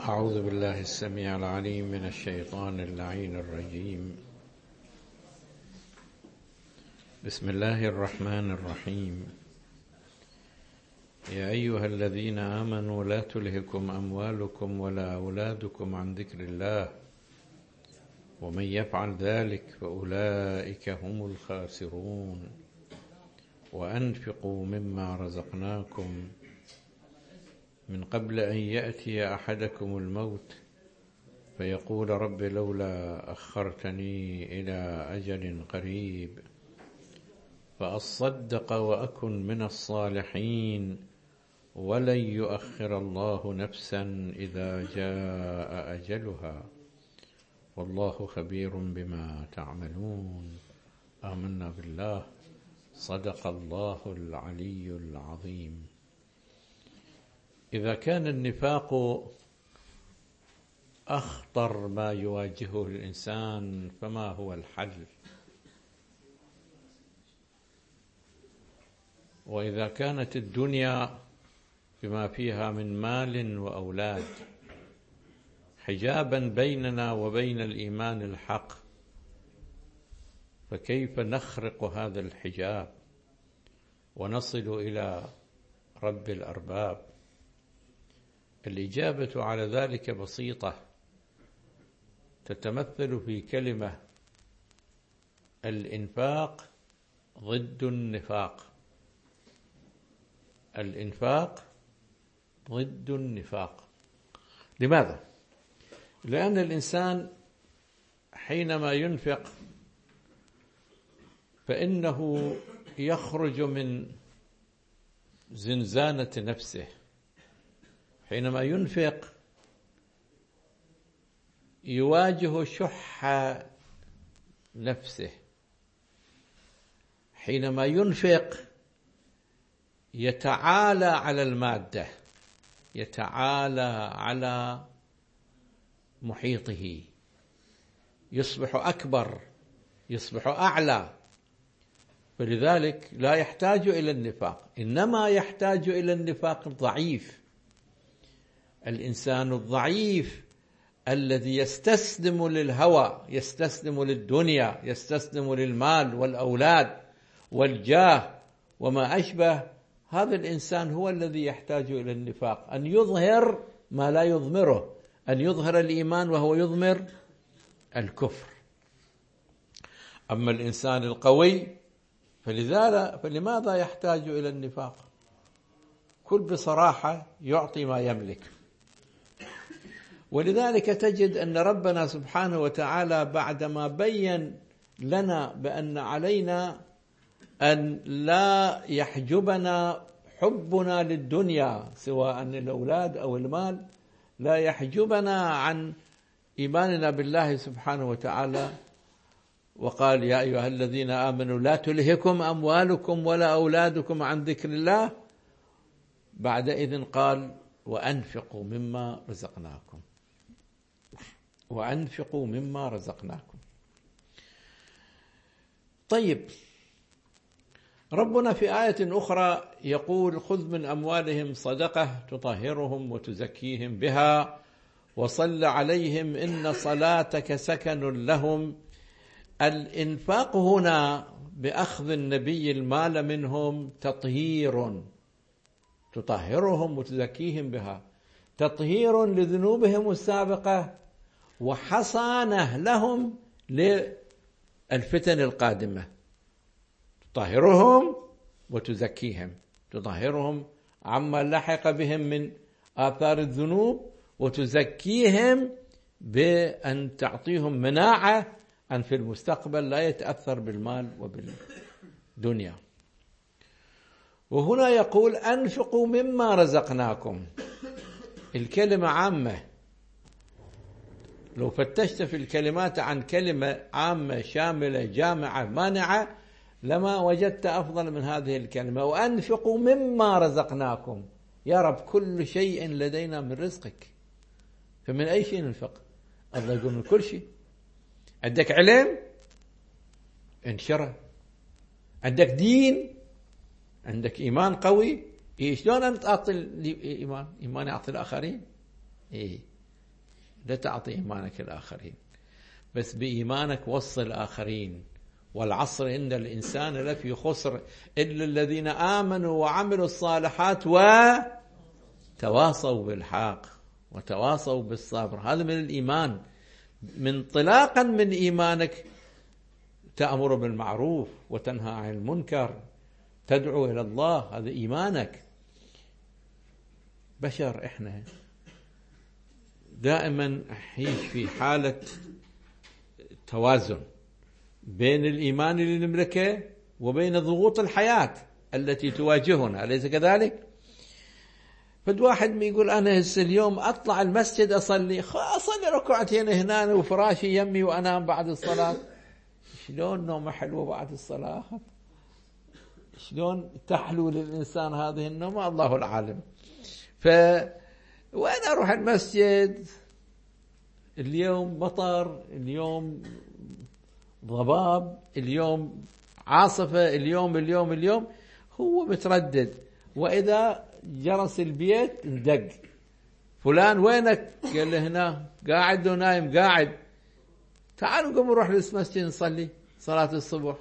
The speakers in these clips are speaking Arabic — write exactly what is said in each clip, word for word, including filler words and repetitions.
أعوذ بالله السميع العليم من الشيطان اللعين الرجيم. بسم الله الرحمن الرحيم. يا أيها الذين آمنوا لا تلهكم أموالكم ولا أولادكم عن ذكر الله ومن يفعل ذلك فأولئك هم الخاسرون وأنفقوا مما رزقناكم من قبل أن يأتي أحدكم الموت فيقول رب لولا أخرتني إلى أجل قريب فأصدق وأكن من الصالحين ولن يؤخر الله نفسا إذا جاء أجلها والله خبير بما تعملون. آمنا بالله. صدق الله العلي العظيم. إذا كان النفاق أخطر ما يواجهه الإنسان فما هو الحل؟ وإذا كانت الدنيا بما فيها من مال وأولاد حجابا بيننا وبين الإيمان الحق، فكيف نخرق هذا الحجاب ونصل إلى رب الأرباب؟ الإجابة على ذلك بسيطة، تتمثل في كلمة: الإنفاق ضد النفاق. الإنفاق ضد النفاق. لماذا؟ لأن الإنسان حينما ينفق فإنه يخرج من زنزانة نفسه. حينما ينفق يواجه شح نفسه. حينما ينفق يتعالى على المادة، يتعالى على محيطه، يصبح أكبر، يصبح أعلى. فلذلك لا يحتاج إلى النفاق، إنما يحتاج إلى النفاق الضعيف. الإنسان الضعيف الذي يستسلم للهوى، يستسلم للدنيا، يستسلم للمال والأولاد والجاه وما أشبه، هذا الإنسان هو الذي يحتاج إلى النفاق، أن يظهر ما لا يضمره، أن يظهر الإيمان وهو يضمر الكفر. أما الإنسان القوي فلذلك فلماذا يحتاج إلى النفاق؟ كل بصراحة يعطي ما يملك. ولذلك تجد أن ربنا سبحانه وتعالى بعدما بين لنا بأن علينا أن لا يحجبنا حبنا للدنيا سواء الأولاد أو المال، لا يحجبنا عن إيماننا بالله سبحانه وتعالى. وقال: يا أيها الذين آمنوا لا تلهكم أموالكم ولا أولادكم عن ذكر الله. بعدئذ قال: وأنفقوا مما رزقناكم. وأنفقوا مما رزقناكم. طيب، ربنا في آية أخرى يقول: خذ من أموالهم صدقة تطهرهم وتزكيهم بها وصل عليهم إن صلاتك سكن لهم. الإنفاق هنا بأخذ النبي المال منهم تطهير، تطهرهم وتزكيهم بها، تطهير لذنوبهم السابقة وحصانة لهم للفتن القادمة. تطهرهم وتزكيهم، تطهرهم عما لحق بهم من آثار الذنوب وتزكيهم بأن تعطيهم مناعة أن في المستقبل لا يتأثر بالمال وبالدنيا. وهنا يقول: أنفقوا مما رزقناكم. الكلمة عامة، لو فتشت في الكلمات عن كلمة عامة شاملة جامعة مانعة لما وجدت أفضل من هذه الكلمة. وأنفقوا مما رزقناكم. يا رب، كل شيء لدينا من رزقك، فمن أي شيء ننفق؟ الله يقول: من كل شيء. عندك علم، انشره. عندك دين، عندك إيمان قوي، إيه شلون أنت أعطي الإيمان؟ إيمان أعطي الآخرين؟ إيه لا تعطي إيمانك الآخرين، بس بإيمانك وصل الآخرين. والعصر إن الإنسان لفي خسر إلا الذين آمنوا وعملوا الصالحات وتواصوا بالحق وتواصوا بالصبر. هذا من الإيمان، من انطلاقا من إيمانك تأمر بالمعروف وتنهى عن المنكر، تدعو إلى الله، هذا إيمانك. بشر إحنا دائما نعيش في حالة توازن بين الإيمان اللي نملكه وبين ضغوط الحياة التي تواجهنا، أليس كذلك؟ فد واحد ما يقول أنا هسه اليوم أطلع المسجد أصلي، أصلي ركعتين هنا وفراشي يمي وأنام بعد الصلاة. شلون نومه حلوة بعد الصلاة؟ شلون تحلو للإنسان هذه النومة؟ الله العالم. ف وين أروح المسجد؟ اليوم مطر، اليوم ضباب، اليوم عاصفة، اليوم اليوم اليوم هو متردد. وإذا جرس البيت اندق، فلان وينك؟ قال له هنا قاعد ونايم. قاعد، تعالوا قوم نروح للمسجد نصلي صلاة الصبح.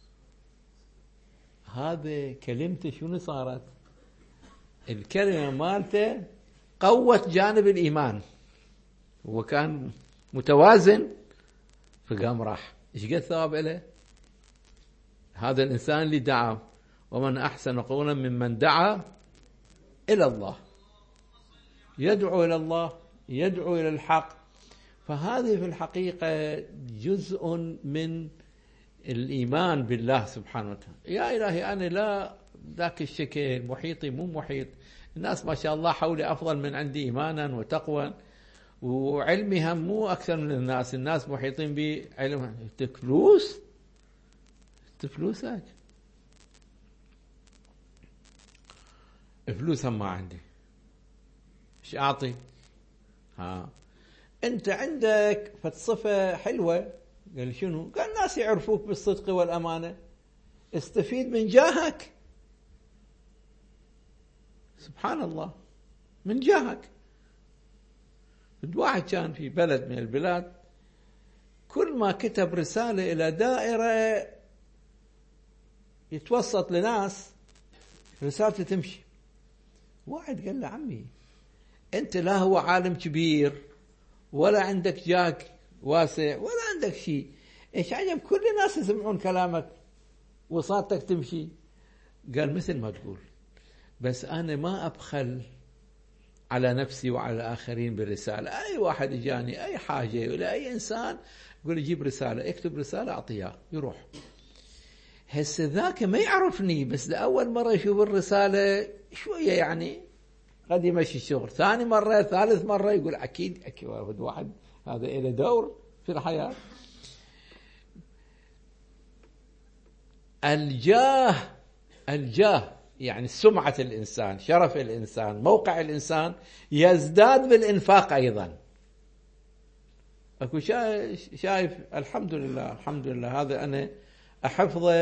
هذا كلمته شنو صارت؟ الكلمة مالته قوت جانب الإيمان، هو كان متوازن فقام راح. ايش قد ثواب له هذا الإنسان اللي دعا؟ ومن أحسن قولا ممن دعا إلى الله، يدعو إلى الله، يدعو إلى الحق. فهذه في الحقيقة جزء من الإيمان بالله سبحانه وتعالى. يا إلهي أنا لا ذاك الشكل، محيطي مو محيط، الناس ما شاء الله حولي أفضل من عندي إيمانا وتقوى وعلمي هم مو أكثر من الناس، الناس محيطين بعلم. فلوس فلوسك فلوس هم ما عندي، ايش أعطي؟ ها أنت عندك فتصفة حلوة. قال شنو؟ قال الناس يعرفوك بالصدق والأمانة، استفيد من جاهك. سبحان الله، من جاهك. واحد كان في بلد من البلاد كل ما كتب رسالة إلى دائرة يتوسط لناس رسالته تمشي. واحد قال له عمي أنت لا هو عالم كبير ولا عندك جاك واسع ولا عندك شيء، إيش عجب كل الناس يسمعون كلامك وصاتك تمشي؟ قال مثل ما تقول، بس أنا ما أبخل على نفسي وعلى الآخرين بالرسالة. أي واحد جاني أي حاجة ولا أي إنسان يقول يجيب رسالة، اكتب رسالة أعطيها يروح. هسه ذاك ما يعرفني، بس لأول مرة يشوف الرسالة شوية يعني قد يمشي الشغل. ثاني مرة، ثالث مرة يقول أكيد أكيد واحد هذا إله دور في الحياة. الجاه الجاه يعني سمعة الإنسان، شرف الإنسان، موقع الإنسان يزداد بالإنفاق أيضا. أكو شايف الحمد لله الحمد لله، هذا أنا أحفظه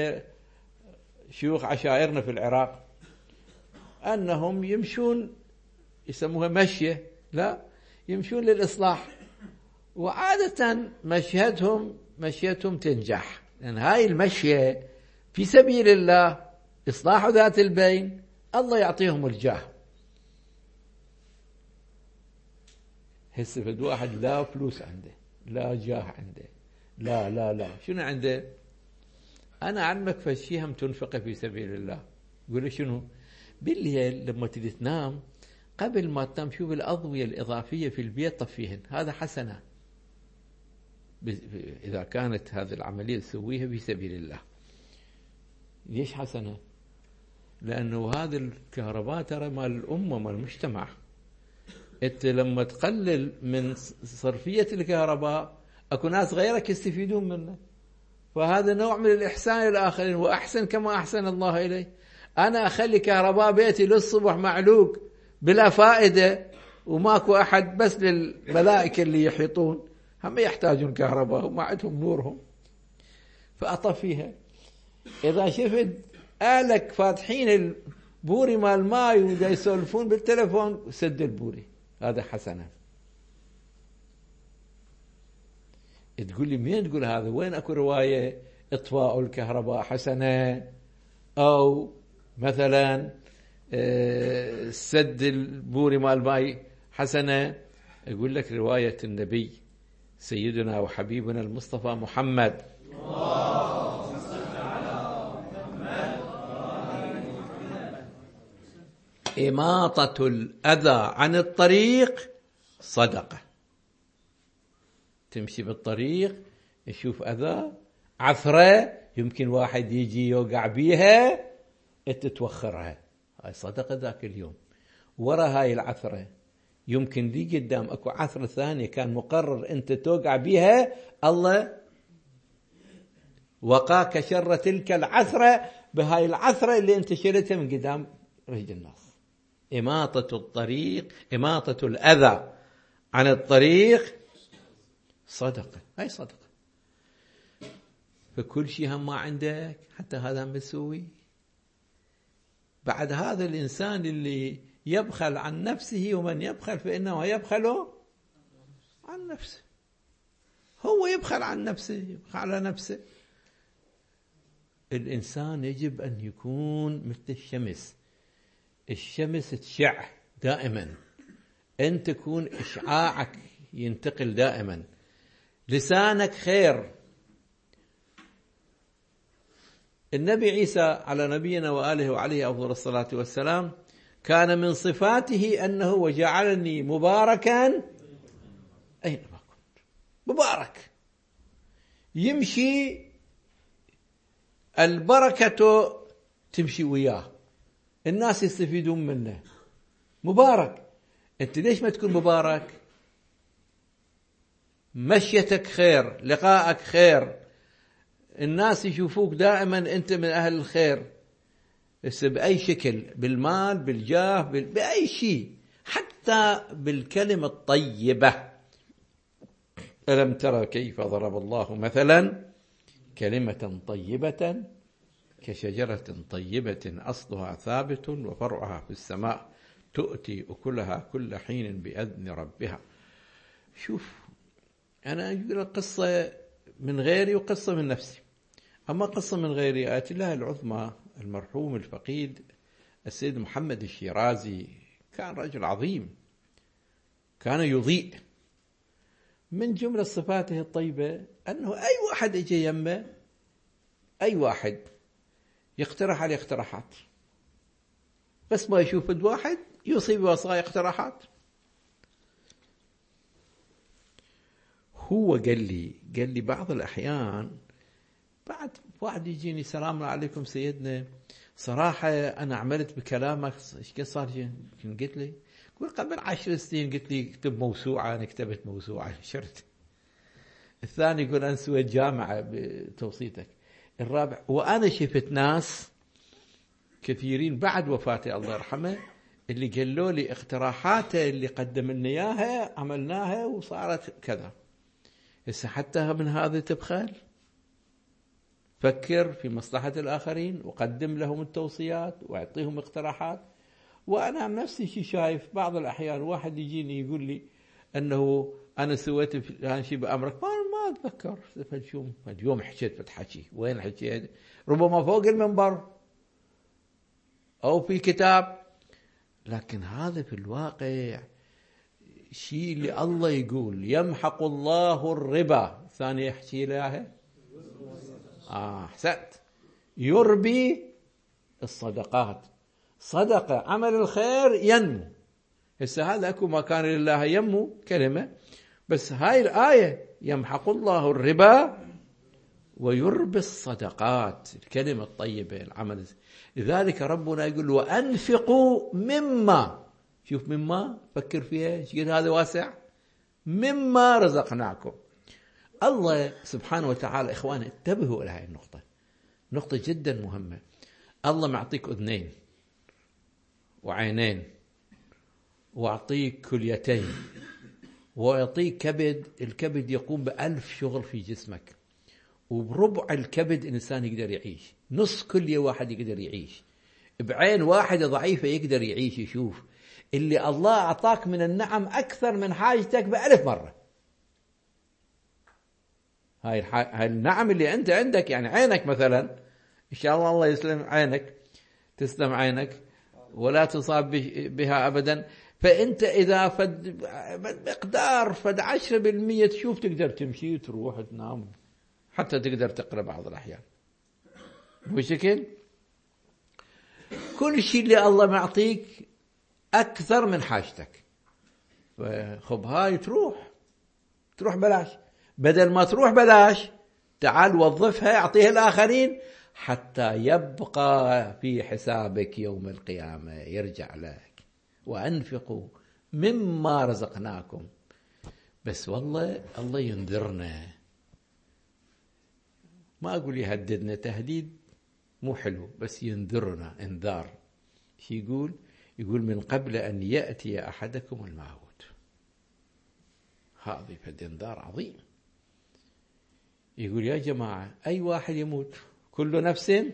لشيوخ عشائرنا في العراق، أنهم يمشون يسموها مشية، لا يمشون للإصلاح، وعادة مشيتهم مشيتهم تنجح، لأن هاي المشية في سبيل الله، إصلاح ذات البين، الله يعطيهم الجاه. هسه فد واحد لا فلوس عنده، لا جاه عنده، لا لا لا شنو عنده؟ أنا أعلمك فشي هم تنفقه في سبيل الله. يقول شنو؟ بالليل لما تريد تنام قبل ما تنام شوف الأضوية الإضافية في البيت طفيهن، هذا حسنة إذا كانت هذه العملية تسويها في سبيل الله. ليش حسنة؟ لأنه هذه الكهرباء ترى مال الأمة مال المجتمع. أنت لما تقلل من صرفية الكهرباء أكو ناس غيرك يستفيدون منه، فهذا نوع من الإحسان للآخرين. وأحسن كما أحسن الله إليه. أنا أخلي كهرباء بيتي للصبح معلوق بلا فائدة وماكو أحد، بس للملائكة اللي يحيطون هم يحتاجون كهرباء وما عندهم نورهم، فأطفيها. إذا شفت أهلك فاتحين البوري مال ماي ودا يسولفون بالتلفون، سد البوري، هذا حسنة. تقول لي مين تقول هذا؟ وين اكو رواية اطفاء الكهرباء حسنة، او مثلا سد البوري مال الماء حسنة؟ يقول لك رواية النبي سيدنا وحبيبنا المصطفى محمد إماطة الأذى عن الطريق صدقة. تمشي بالطريق يشوف أذى، عثرة، يمكن واحد يجي يوقع بيها تتوخرها، هاي صدقة ذاك اليوم. ورا هاي العثرة يمكن لي قدام اكو عثرة ثانية كان مقرر انت توقع بيها، الله وقاك شر تلك العثرة بهاي العثرة اللي انت شلتها من قدام رجل الناس. إماطة الطريق، إماطة الأذى عن الطريق صدقة، هاي صدقة. فكل شيء هم ما عندك حتى هذا بتسوي. بعد هذا الإنسان اللي يبخل عن نفسه، ومن يبخل فإنه يبخل عن نفسه، هو يبخل عن نفسه، يبخل على نفسه. الإنسان يجب أن يكون مثل الشمس، الشمس تشع دائما، أن تكون إشعاعك ينتقل دائما، لسانك خير. النبي عيسى على نبينا وآله وعليه أفضل الصلاة والسلام كان من صفاته أنه وجعلني مباركا أينما كنت. مبارك، يمشي البركة تمشي وياه، الناس يستفيدون منه. مبارك. أنت ليش ما تكون مبارك؟ مشيتك خير، لقائك خير، الناس يشوفوك دائما أنت من أهل الخير، بس بأي شكل، بالمال، بالجاه، بأي شيء، حتى بالكلمة الطيبة. ألم ترى كيف ضرب الله مثلا كلمة طيبة كشجرة طيبة أصلها ثابت وفرعها في السماء تؤتي أكلها كل حين بإذن ربها. شوف، أنا أقول قصة من غيري وقصة من نفسي. أما قصة من غيري، آية الله العظمى المرحوم الفقيد السيد محمد الشيرازي كان رجل عظيم، كان يضيء. من جملة صفاته الطيبة أنه أي واحد يجي يمه، أي واحد يقترح عليه اقتراحات، بس ما يشوف واحد يوصي بوصايا اقتراحات. هو قال لي قال لي بعض الأحيان بعد واحد يجيني، السلام عليكم سيدنا، صراحة أنا عملت بكلامك إيش قد صار؟ قلت لي قول قبل عشر سنين قلت لي اكتب موسوعة، أنا كتبت موسوعة نشرت. الثاني يقول أنا سويت جامعة بتوصيتك. الرابع، وأنا شفت ناس كثيرين بعد وفاته الله يرحمه اللي قالوا لي اقتراحاته اللي قدم لنا إياها عملناها وصارت كذا. هسه حتى من هذا تبخل، فكر في مصلحة الآخرين وقدم لهم التوصيات واعطيهم اقتراحات. وأنا عن نفسي شي شايف بعض الأحيان واحد يجيني يقول لي أنه أنا سويت فلان شيء بأمرك، ما ما أتذكر فاليوم اليوم حكيت فتحكي، وين حكيت؟ ربما فوق المنبر أو في كتاب، لكن هذا في الواقع شيء اللي الله يقول يمحق الله الربا. ثاني يحكي لها آه أحسنت، يربي الصدقات. صدقة عمل الخير ينمو. هسه هذا أكو ما كان لله ينمو كلمة، بس هاي الآية يمحق الله الربا ويربي الصدقات، الكلمة الطيبة، العمل. لذلك ربنا يقول وأنفقوا مما، شوف مما، فكر فيها ايش قد هذا واسع، مما رزقناكم. الله سبحانه وتعالى إخواني انتبهوا إلى هذه النقطة، نقطة جدا مهمة. الله معطيك أذنين وعينين وأعطيك كليتين ويعطيك كبد، الكبد يقوم بألف شغل في جسمك، وبربع الكبد إنسان يقدر يعيش، نص كلية واحد يقدر يعيش، بعين واحدة ضعيفة يقدر يعيش. يشوف اللي الله أعطاك من النعم أكثر من حاجتك بألف مرة. هاي هاي النعم اللي أنت عندك، يعني عينك مثلا، إن شاء الله الله يسلم عينك، تسلم عينك ولا تصاب بها أبدا. فأنت إذا فد مقدار فد عشرة بالمية تشوف تقدر تمشي تروح تنام، حتى تقدر تقرأ بعض الأحيان. بشكل كل شيء اللي الله معطيك أكثر من حاجتك، خب هاي تروح تروح بلاش، بدل ما تروح بلاش تعال وظفها اعطيها الآخرين حتى يبقى في حسابك يوم القيامة، يرجع لك. وأنفقوا مما رزقناكم. بس والله الله ينذرنا، ما أقول يهددنا، تهديد مو حلو، بس ينذرنا انذار. شو يقول؟ يقول من قبل أن يأتي أحدكم الموت. هذا فد انذار عظيم. يقول يا جماعة أي واحد يموت، كل نفس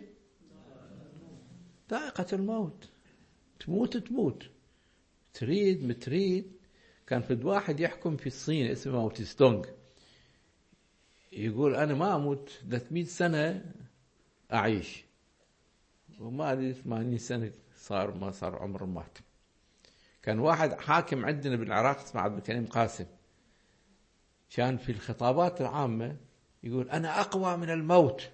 ذائقة الموت، تموت تموت، تريد متريد. كان في واحد يحكم في الصين اسمه ماو تسي تونغ، يقول أنا ما أموت ثلاثمئة سنة أعيش، وما أدري ثمانين سنة صار ما صار عمر مات. كان واحد حاكم عندنا بالعراق اسمه عبد الكريم قاسم، كان في الخطابات العامة يقول أنا أقوى من الموت،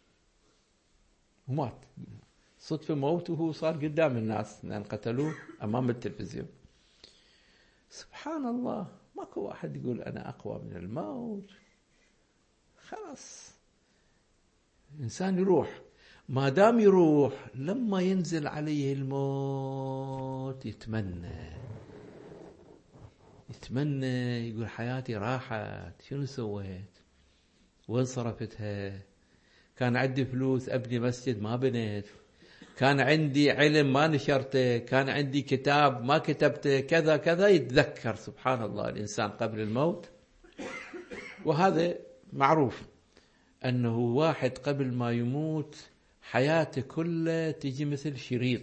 ومات صدفة موت وهو صار قدام الناس لأن قتلوه أمام التلفزيون. سبحان الله، ماكو واحد يقول أنا أقوى من الموت. خلاص إنسان يروح، ما دام يروح لما ينزل عليه الموت يتمنى يتمنى يقول حياتي راحت، شنو سويت؟ وين صرفتها؟ كان عندي فلوس أبني مسجد ما بنيت، كان عندي علم ما نشرته، كان عندي كتاب ما كتبته، كذا كذا. يتذكر سبحان الله الإنسان قبل الموت. وهذا معروف أنه واحد قبل ما يموت حياته كلها تجي مثل شريط،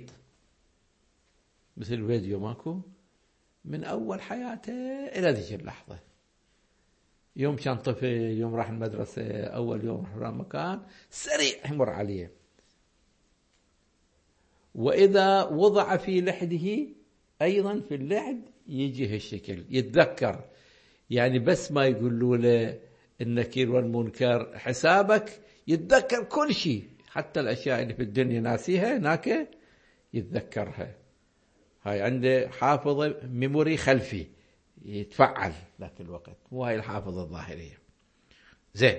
مثل فيديو ماكو، من أول حياته إلى ذيك اللحظة. يوم كان طفل، يوم راح المدرسة، أول يوم راح مكان، سريع يمر عليه. وإذا وضع في لحده أيضا في اللحد يجي هالشكل، يتذكر. يعني بس ما يقولوا له النكير والمنكر حسابك، يتذكر كل شيء، حتى الأشياء اللي في الدنيا ناسيها هناك يتذكرها. هاي عنده حافظة ميموري خلفي يتفعل ذاك الوقت، مو هاي الحافظة الظاهرية. زين،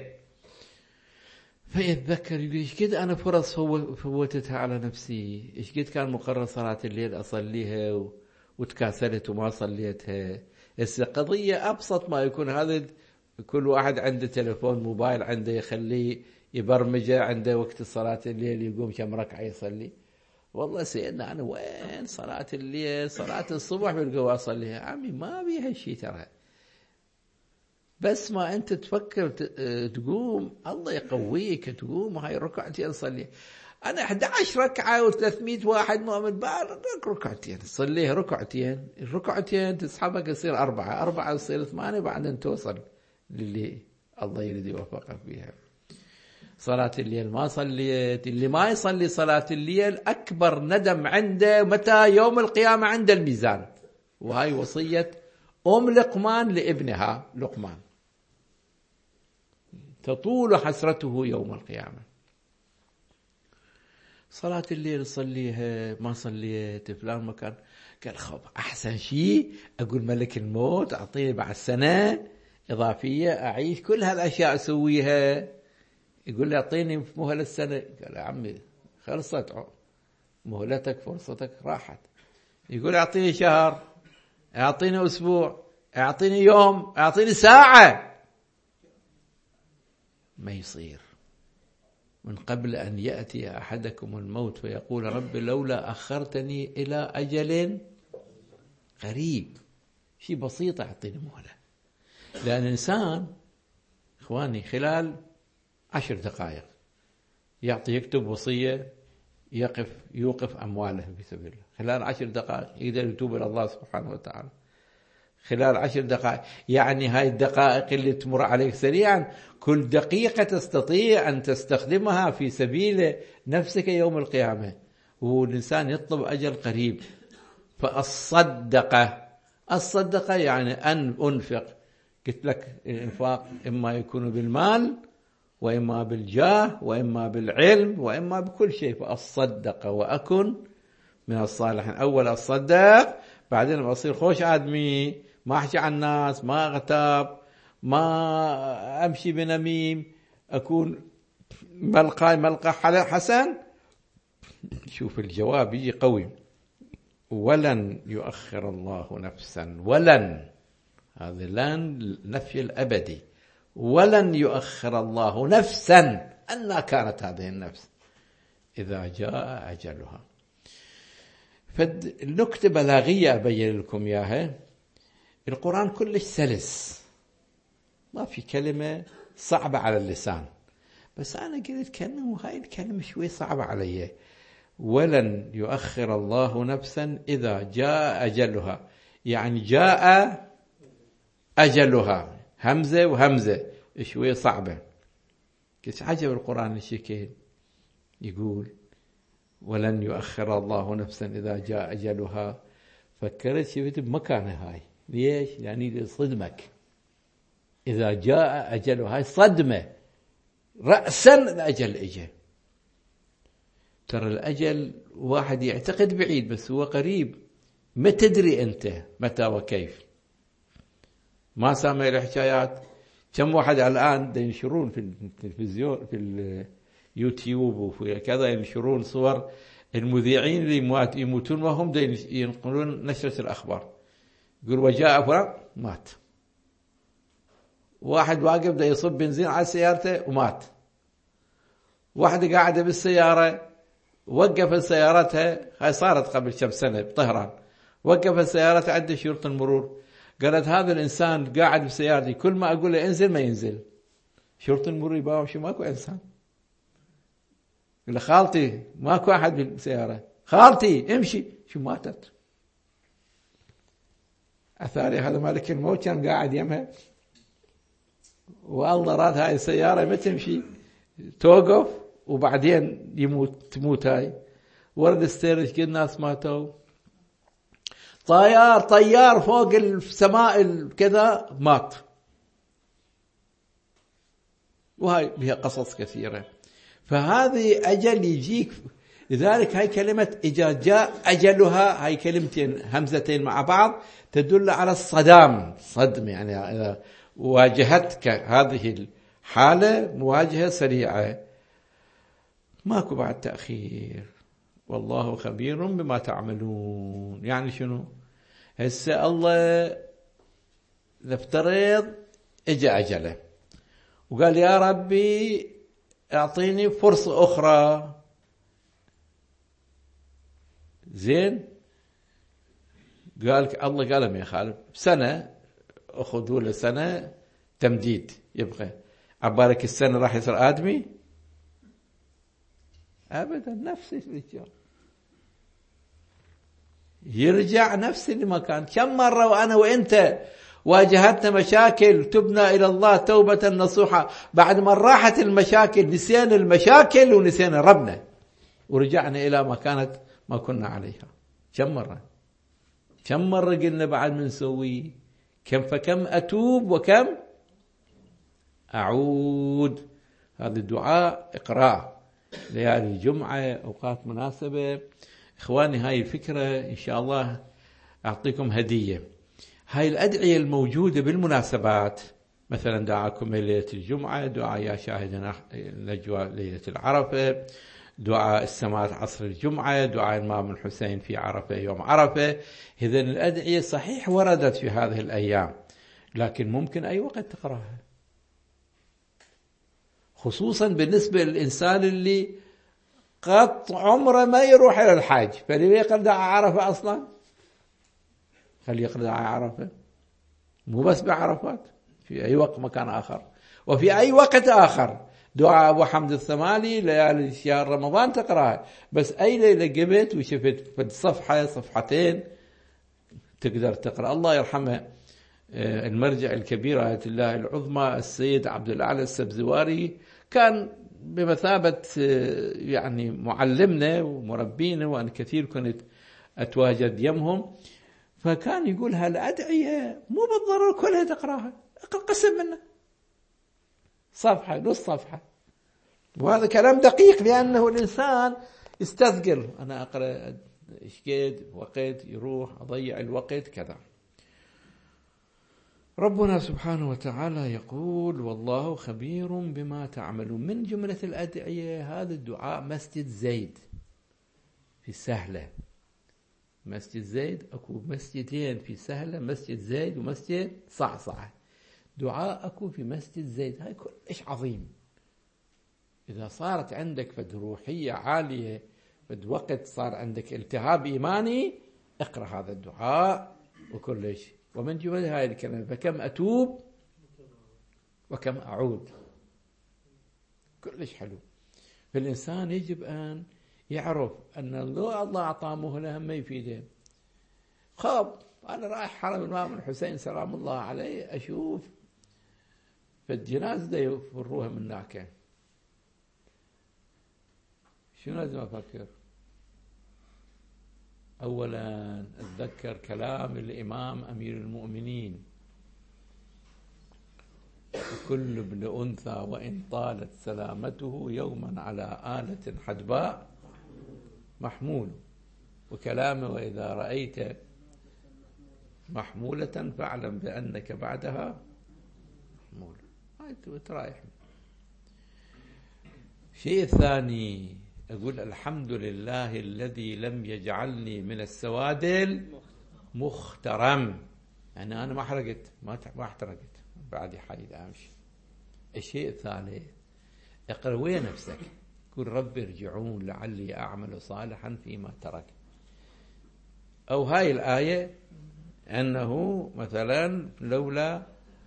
فيتذكر يقول ايش قد انا فرص فوتتها على نفسي، ايش قد كان مقرر صلاة الليل اصليها وتكاسلت وما صليتها. هسه قضية ابسط ما يكون، هذا كل واحد عنده تليفون موبايل عنده يخليه يبرمجه، عنده وقت صلاة الليل يقوم كم ركعة يصلي. والله سيدنا أنا وين صلاة الليل؟ صلاة الصبح بالقوة أصليها عمي، ما بيها شيء ترى. بس ما أنت تفكر تقوم الله يقويك، تقوم هاي ركعتين صلي. أنا أحد عشر ركعة وثلاثمئة واحد مؤمن بعد ركعتين صليها، ركعتين الركعتين تسحبك يصير أربعة، أربعة يصير ثمانية، بعدين توصل للي الله يريد يوفقك فيها. صلاة الليل ما صليت، اللي ما يصلي صلاة الليل أكبر ندم عنده متى؟ يوم القيامة عند الميزان. وهاي وصية أم لقمان لابنها لقمان، تطول حسرته يوم القيامة. صلاة الليل صليها ما صليت فلان مكان، قال خب أحسن شيء أقول ملك الموت أعطيني بعد سنة إضافية أعيش كل هالأشياء أسويها. يقول لي أعطيني مهلة السنة، قال يا عمي خلصت مهلتك، فرصتك راحت. يقول أعطيني شهر، أعطيني أسبوع، أعطيني يوم، أعطيني ساعة. ما يصير. من قبل أن يأتي أحدكم الموت فيقول رب لولا أخرتني إلى أجل قريب. شيء بسيط أعطيني مهلة. لأن الإنسان إخواني خلال عشر دقائق يعطي يكتب وصية، يقف يوقف أمواله في سبيل الله، خلال عشر دقائق يقدر يتوب إلى الله سبحانه وتعالى. خلال عشر دقائق، يعني هاي الدقائق اللي تمر عليك سريعا كل دقيقة تستطيع أن تستخدمها في سبيل نفسك يوم القيامة، والإنسان يطلب أجل قريب. فالصدقة، الصدقة يعني أن أنفق. قلت لك الإنفاق إما يكون بالمال وإما بالجاه وإما بالعلم وإما بكل شيء. فالصدقة وأكن من الصالحين. أول أصدق، بعدين أصير خوش آدمي، ما أحكي عن الناس، ما أغتاب، ما أمشي بنميم، أكون ملقى ملقى حسن. شوف الجواب يجي قوي: ولن يؤخر الله نفسا. ولن، هذا لن نفي الأبدي. ولن يؤخر الله نفسا، أن كانت هذه النفس إذا جاء أجلها. فالنكتة بلاغية أبين لكم إياها. القرآن كلش سلس، ما في كلمة صعبة على اللسان، بس أنا قلت كلمة وهاي الكلمة شوي صعبة علي. ولن يؤخر الله نفسا إذا جاء أجلها، يعني جاء أجلها، همزة وهمزة شوي صعبة. كيف عجب القرآن الشكل يقول ولن يؤخر الله نفسا إذا جاء أجلها. فكرت شفت بمكانها هاي. ليش؟ يعني صدمك إذا جاء أجلها، هاي صدمة رأسا الأجل إجا. ترى الأجل واحد يعتقد بعيد بس هو قريب، ما تدري أنت متى وكيف. ما سامع الحكايات؟ كم واحد الآن ينشرون في التلفزيون في اليوتيوب وفي كذا، ينشرون صور المذيعين اللي يموتون وهم ينقلون نشرة الأخبار. يقول وجاء فلان مات، واحد واقف دا يصب بنزين على سيارته ومات، واحدة قاعدة بالسيارة وقفت سيارتها، هاي صارت قبل كم سنة بطهران، وقفت سيارتها عند شرطة المرور، قالت هذا الإنسان قاعد بسيارتي كل ما أقول له انزل ما ينزل. شرطة المرور يباوم شو ماكو إنسان، يقول له خالتي ماكو أحد بالسيارة، خالتي امشي، شو ماتت. أثاري هذا مالك الموت كان قاعد يمها، والله راد هاي السيارة ما تمشي توقف وبعدين يموت، تموت هاي. ورد استيرج كل الناس ماتوا. طيار طيار فوق السماء كذا مات. وهاي بها قصص كثيرة. فهذه أجل يجيك. لذلك هاي كلمة إذا جاء أجلها، هاي كلمتين همزتين مع بعض تدل على الصدام، صدم، يعني إذا واجهتك هذه الحالة مواجهة سريعة، ماكو بعد تأخير. والله خبير بما تعملون. يعني شنو؟ هسه الله نفترض اجى أجله وقال يا ربي اعطيني فرصة أخرى، زين؟ قال الله قال ما يخالف سنة، أخذوا له سنة تمديد، يبقى عبارك السنة راح يصير آدمي؟ أبدا، نفس الرجال يرجع نفس المكان. كم مرة وأنا وإنت واجهتنا مشاكل تبنا إلى الله توبة نصوحة، بعد ما راحت المشاكل نسينا المشاكل ونسينا ربنا ورجعنا إلى ما كانت ما كنا عليها. كم مرة كم مرة قلنا بعد من نسوي؟ كم فكم أتوب وكم أعود. هذا الدعاء اقرأ ليالي الجمعة، أوقات مناسبة. إخواني هاي الفكرة إن شاء الله أعطيكم هدية. هاي الأدعية الموجودة بالمناسبات، مثلا دعاكم ليلة الجمعة، دعاء يا شاهد نجوى ليلة العرفة، دعاء السماء عصر الجمعة، دعاء الإمام الحسين في عرفة يوم عرفة. إذن الأدعية صحيح وردت في هذه الأيام، لكن ممكن أي وقت تقرأها، خصوصا بالنسبة للإنسان اللي قط عمره ما يروح إلى الحج، فليه يقرأ دعاء عرفة أصلا؟ خليه يقرأ دعاء عرفة، مو بس بعرفات، في أي وقت مكان آخر، وفي أي وقت آخر. دعاء أبو حمد الثمالي ليالي شهر رمضان تقرأها، بس أي ليلة قبت وشفت في صفحة صفحتين تقدر تقرأ. الله يرحمه المرجع الكبير آية الله العظمى السيد عبد الأعلى السبزواري كان بمثابة يعني معلمنا ومربينا، وأنا كثير كنت أتواجد يمهم، فكان يقول هالأدعية مو بالضرورة كلها تقراها، اقرأ قسم منها، صفحة نص صفحة. وهذا كلام دقيق، لأنه الإنسان يستثقل، أنا أقرأ إيش قد وقت يروح أضيع الوقت كذا. ربنا سبحانه وتعالى يقول والله خبير بما تعملون. من جملة الأدعية هذا الدعاء مسجد زيد في سهلة. مسجد زيد أكو مسجدين في سهلة، مسجد زيد ومسجد صعصعة. دعاء أكو في مسجد زيد هاي كلش عظيم. إذا صارت عندك فد روحية عالية، فد وقت صار عندك التهاب إيماني، اقرأ هذا الدعاء وكلش. ومن جمل هاي الكلمة فكم أتوب وكم أعود، كلش حلو. فالإنسان يجب أن يعرف أن لو الله أعطاه مهلة ما يفيده. خاب أنا رايح حرم الإمام الحسين سلام الله عليه، أشوف فالجنازة يفروها من هناك، شنو لازم أفكر؟ أولا أتذكر كلام الإمام أمير المؤمنين: كل ابن أنثى وإن طالت سلامته يوما على آلة حدباء محمول. وكلامه: وإذا رأيت محمولة فاعلم بأنك بعدها محمول. هاي ترايح. شيء الثاني أقول الحمد لله الذي لم يجعلني من السواد المخترم، يعني أنا ما حرقت، ما ما احترقت، بعد حايد أمشي. الشيء الثالث اقرأ ويا نفسك، قل رب ارجعون لعلي أعمل صالحا فيما ترك. أو هاي الآية أنه مثلا لولا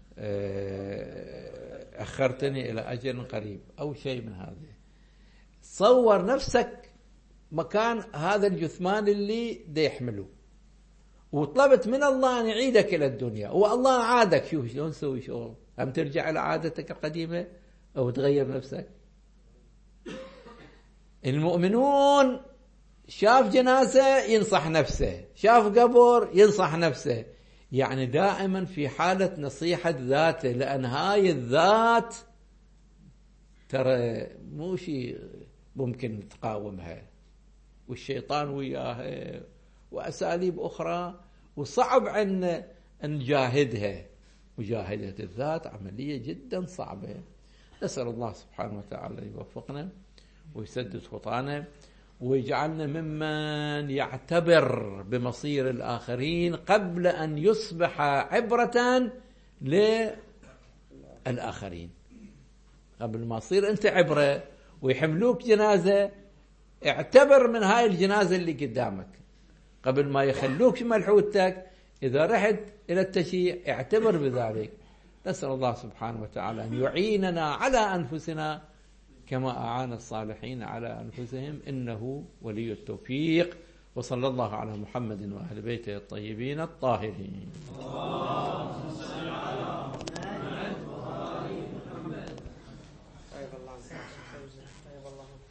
أخرتني إلى أجل قريب أو شيء من هذا. صور نفسك مكان هذا الجثمان اللي دا يحمله، وطلبت من الله أن يعيدك إلى الدنيا، والله عادك. شوف شلون سوي شغل، هم ترجع إلى عادتك القديمة أو تغير نفسك. المؤمنون شاف جنازة ينصح نفسه، شاف قبر ينصح نفسه، يعني دائما في حالة نصيحة ذاته، لأن هاي الذات ترى مو شيء ممكن تقاومها، والشيطان وياها وأساليب أخرى، وصعب أن نجاهدها. مجاهدة الذات عملية جدا صعبة. نسأل الله سبحانه وتعالى يوفقنا ويسدد خطانا، ويجعلنا ممن يعتبر بمصير الآخرين قبل أن يصبح عبرة للآخرين. قبل ما تصير أنت عبرة ويحملوك جنازة، اعتبر من هاي الجنازة اللي قدامك قبل ما يخلوك في ملحوتك. إذا رحت إلى التشييع اعتبر بذلك. نسأل الله سبحانه وتعالى أن يعيننا على أنفسنا كما أعان الصالحين على أنفسهم، إنه ولي التوفيق. وصلى الله على محمد وأهل بيته الطيبين الطاهرين.